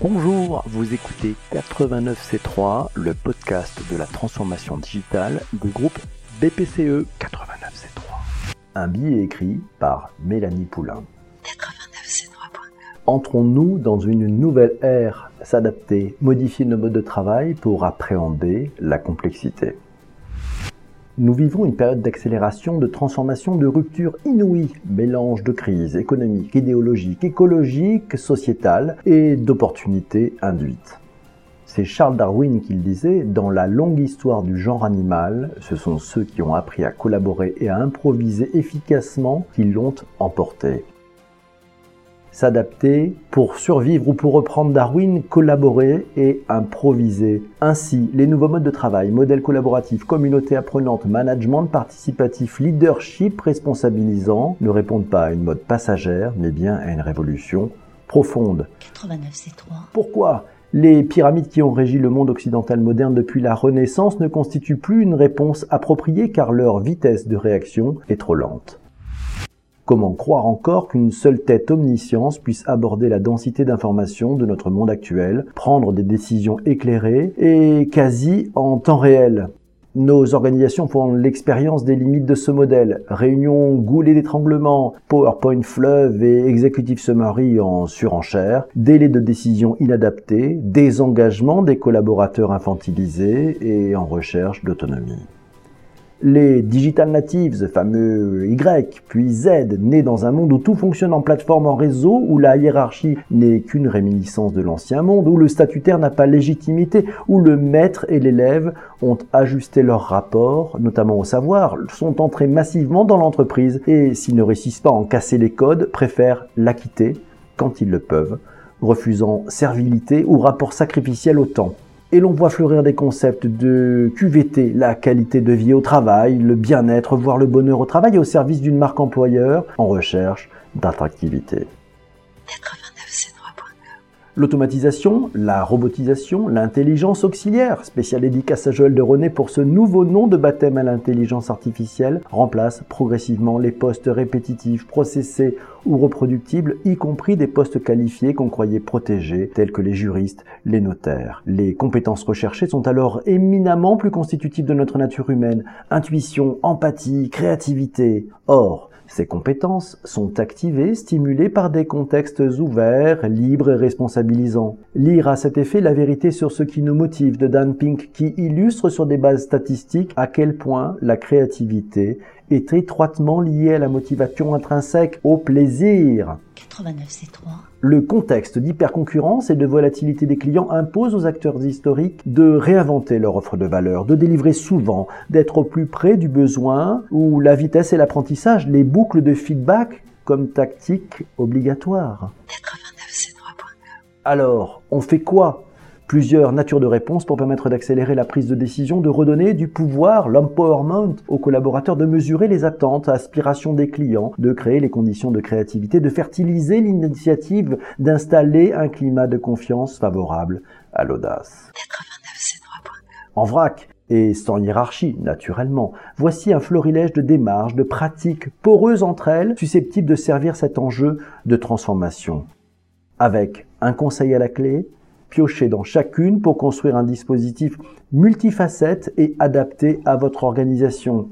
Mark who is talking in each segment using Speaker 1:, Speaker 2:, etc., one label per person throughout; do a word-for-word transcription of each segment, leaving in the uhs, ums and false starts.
Speaker 1: Bonjour, vous écoutez quatre-vingt-neuf C trois, le podcast de la transformation digitale du groupe B P C E quatre-vingt-neuf C trois. Un billet écrit par Mélanie Poulain.
Speaker 2: quatre-vingt-neuf C trois point com.
Speaker 1: Entrons-nous dans une nouvelle ère, s'adapter, modifier nos modes de travail pour appréhender la complexité. Nous vivons une période d'accélération, de transformation, de rupture inouïe, mélange de crises économiques, idéologiques, écologiques, sociétales et d'opportunités induites. C'est Charles Darwin qui le disait, dans la longue histoire du genre animal, ce sont ceux qui ont appris à collaborer et à improviser efficacement qui l'ont emporté. S'adapter pour survivre ou pour reprendre Darwin, collaborer et improviser. Ainsi, les nouveaux modes de travail, modèles collaboratifs, communauté apprenante, management participatif, leadership responsabilisant ne répondent pas à une mode passagère, mais bien à une révolution profonde.
Speaker 2: quatre-vingt-neuf C trois.
Speaker 1: Pourquoi ? Les pyramides qui ont régi le monde occidental moderne depuis la Renaissance ne constituent plus une réponse appropriée car leur vitesse de réaction est trop lente. Comment croire encore qu'une seule tête omniscience puisse aborder la densité d'informations de notre monde actuel, prendre des décisions éclairées et quasi en temps réel ? Nos organisations font l'expérience des limites de ce modèle. Réunions goulées d'étranglement, PowerPoint fleuve et Executive Summary en surenchère, délais de décision inadaptés, désengagement des collaborateurs infantilisés et en recherche d'autonomie. Les digital natives, fameux Y, puis Z, nés dans un monde où tout fonctionne en plateforme en réseau, où la hiérarchie n'est qu'une réminiscence de l'ancien monde, où le statutaire n'a pas légitimité, où le maître et l'élève ont ajusté leur rapport, notamment au savoir, sont entrés massivement dans l'entreprise et, s'ils ne réussissent pas à en casser les codes, préfèrent l'acquitter quand ils le peuvent, refusant servilité ou rapport sacrificiel au temps. Et l'on voit fleurir des concepts de Q V T, la qualité de vie au travail, le bien-être, voire le bonheur au travail au service d'une marque employeur en recherche d'attractivité.
Speaker 2: quatre-vingt-neuf C trois point com.
Speaker 1: L'automatisation, la robotisation, l'intelligence auxiliaire, spéciale dédicace à Joël de René pour ce nouveau nom de baptême à l'intelligence artificielle, remplace progressivement les postes répétitifs, processés ou reproductibles, y compris des postes qualifiés qu'on croyait protégés, tels que les juristes, les notaires. Les compétences recherchées sont alors éminemment plus constitutives de notre nature humaine, intuition, empathie, créativité. Or, ces compétences sont activées, stimulées par des contextes ouverts, libres et responsabilisants. Lire à cet effet La vérité sur ce qui nous motive de Dan Pink qui illustre sur des bases statistiques à quel point la créativité est étroitement liée à la motivation intrinsèque, au plaisir.
Speaker 2: quatre-vingt-neuf C trois.
Speaker 1: Le contexte d'hyperconcurrence et de volatilité des clients impose aux acteurs historiques de réinventer leur offre de valeur, de délivrer souvent, d'être au plus près du besoin où la vitesse et l'apprentissage, les boucles de feedback comme tactique obligatoire.
Speaker 2: quatre-vingt-neuf C trois point com.
Speaker 1: Alors, on fait quoi ? Plusieurs natures de réponses pour permettre d'accélérer la prise de décision, de redonner du pouvoir, l'empowerment aux collaborateurs, de mesurer les attentes, aspirations des clients, de créer les conditions de créativité, de fertiliser l'initiative, d'installer un climat de confiance favorable à l'audace.
Speaker 2: quatre-vingt-neuf C trois point com.
Speaker 1: En vrac, et sans hiérarchie, naturellement, voici un florilège de démarches, de pratiques poreuses entre elles, susceptibles de servir cet enjeu de transformation. Avec un conseil à la clé, piocher dans chacune pour construire un dispositif multifacette et adapté à votre organisation.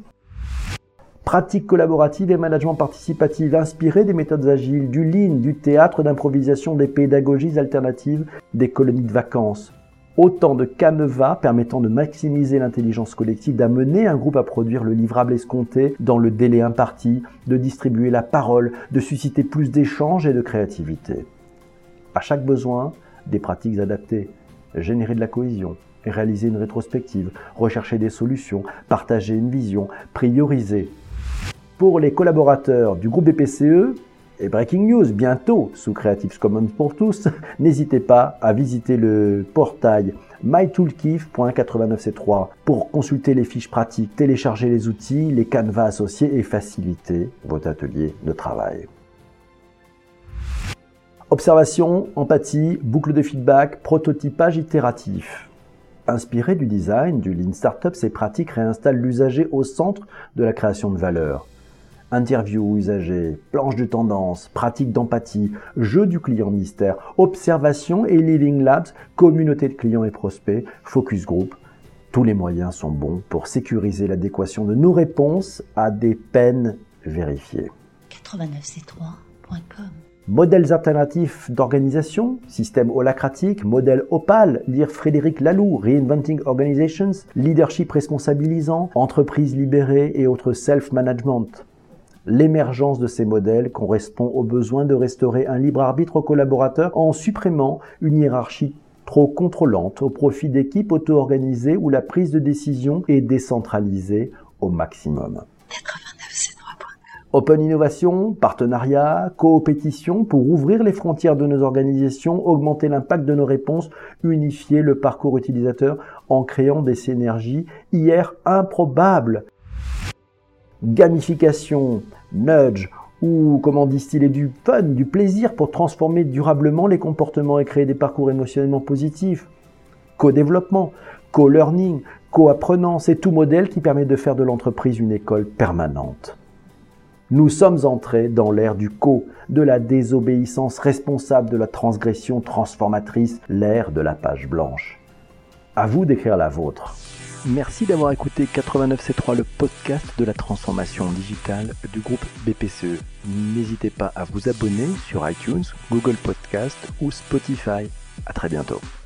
Speaker 1: Pratique collaborative et management participatif inspiré des méthodes agiles, du lean, du théâtre d'improvisation, des pédagogies alternatives, des colonies de vacances. Autant de canevas permettant de maximiser l'intelligence collective, d'amener un groupe à produire le livrable escompté dans le délai imparti, de distribuer la parole, de susciter plus d'échanges et de créativité. À chaque besoin, des pratiques adaptées, générer de la cohésion, réaliser une rétrospective, rechercher des solutions, partager une vision, prioriser. Pour les collaborateurs du groupe B P C E, et Breaking News bientôt sous Creative Commons pour tous, n'hésitez pas à visiter le portail my toolkit point quatre-vingt-neuf C trois pour consulter les fiches pratiques, télécharger les outils, les canevas associés et faciliter votre atelier de travail. Observation, empathie, boucle de feedback, prototypage itératif. Inspiré du design du Lean Startup, ces pratiques réinstallent l'usager au centre de la création de valeur. Interview usagers, planche de tendance, pratique d'empathie, jeu du client mystère, observation et living labs, communauté de clients et prospects, focus group. Tous les moyens sont bons pour sécuriser l'adéquation de nos réponses à des peines vérifiées.
Speaker 2: quatre-vingt-neuf c trois point com
Speaker 1: Modèles alternatifs d'organisation, système holacratique, modèle Opal, lire Frédéric Laloux, Reinventing Organizations, leadership responsabilisant, entreprise libérée et autres self-management. L'émergence de ces modèles correspond au besoin de restaurer un libre arbitre aux collaborateurs en supprimant une hiérarchie trop contrôlante au profit d'équipes auto-organisées où la prise de décision est décentralisée au maximum.
Speaker 2: quatre-vingt-neuf c trois point com
Speaker 1: Open innovation, partenariat, coopétition pour ouvrir les frontières de nos organisations, augmenter l'impact de nos réponses, unifier le parcours utilisateur en créant des synergies hier improbables. Gamification, nudge ou comment distiller du fun, du plaisir pour transformer durablement les comportements et créer des parcours émotionnellement positifs. Co-développement, co-learning, co-apprenant, c'est tout modèle qui permet de faire de l'entreprise une école permanente. Nous sommes entrés dans l'ère du co, de la désobéissance responsable, de la transgression transformatrice, l'ère de la page blanche. À vous d'écrire la vôtre. Merci d'avoir écouté quatre-vingt-neuf c trois, le podcast de la transformation digitale du groupe B P C E. N'hésitez pas à vous abonner sur iTunes, Google Podcast ou Spotify. À très bientôt.